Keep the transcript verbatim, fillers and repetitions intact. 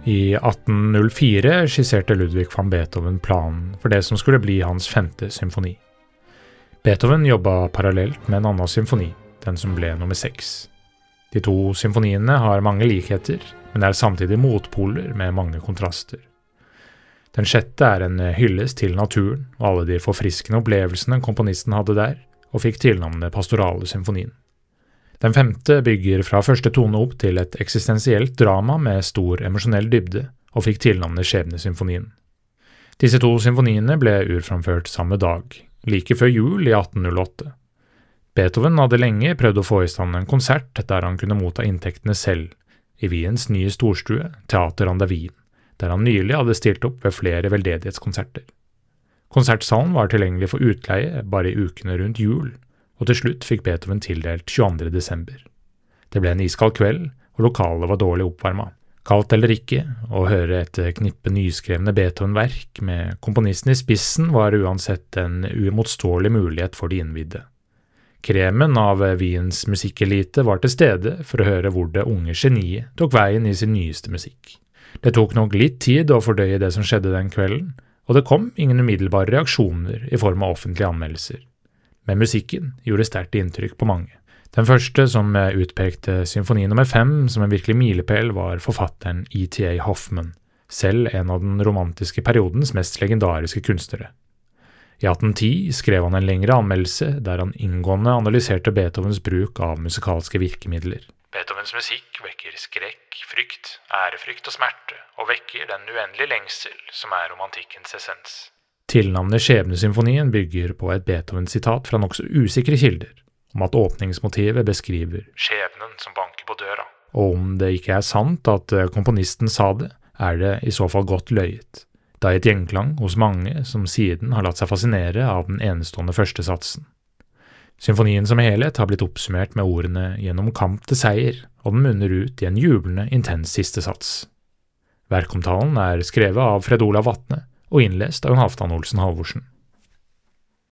I atten null fire skisserte Ludwig van Beethoven planen for det som skulle bli hans femte symfoni. Beethoven jobbet parallelt med en annen symfoni, den som ble nummer seks. De to symfoniene har mange likheter, men er samtidig motpoler med mange kontraster. Den sjette er en hyllest til naturen og alle de forfriskende opplevelsene komponisten hadde der, og fikk tilnavnet Pastorale symfonien. Den femte bygger fra første tone opp til et eksistensielt drama med stor emosjonell dybde, og fikk tilnavnet Skjebnesymfonien. Disse to symfoniene ble urframført samme dag, like før jul i atten null åtte. Beethoven hadde lenge prøvd å få i stand en konsert der han kunne motta inntektene selv, i Wiens nye storstue, Teater an der Wien, der han nylig hadde stilt opp ved flere veldedighetskonserter. Konsertsalen var tilgjengelig for utleie bare i ukene rundt jul, og til slutt fikk Beethoven tildelt tjueandre desember. Det ble en iskald kveld, og lokalet var dårlig oppvarmet. Kaldt eller ikke, å høre et knippe nyskrevne Beethoven-verk med komponisten i spissen var uansett en uimotståelig mulighet for de innvidde. Kremen av Wiens musikkelite var til stede for å høre hvor det unge geniet tok veien i sin nyeste musikk. Det tok nok litt tid å fordøye det som skjedde den kvelden, og det kom ingen umiddelbare reaksjoner i form av offentlige anmeldelser. Men musikken gjorde sterkt inntrykk på mange. Den første som utpekte symfoni nummer fem som en virkelig milepæl var forfatteren E T A Hoffmann, selv en av den romantiske periodens mest legendariske kunstnere. I atten ti skrev han en lengre anmeldelse der han inngående analyserte Beethovens bruk av musikalske virkemidler. Beethovens musikk vekker skrekk, frykt, ærefrykt og smerte, og vekker den uendelige lengsel som er romantikkens essens. Tilnavnet Skjebnesymfonien bygger på et Beethoven-sitat fra nokså usikre kilder, om at åpningsmotivet beskriver skjebnen som banker på døra. Og om det ikke er sant at komponisten sa det, er det i så fall godt løyet. Det er et gjenklang hos mange som siden har latt seg fascinere av den enestående første satsen. Symfonien som helhet har blitt oppsummert med ordene gjennom kamp til seier, og den munner ut i en jublende, intens siste sats. Verkomtalen er skrevet av Fred Olav Vatne, og innlest av Halvdan Olsen Halvorsen.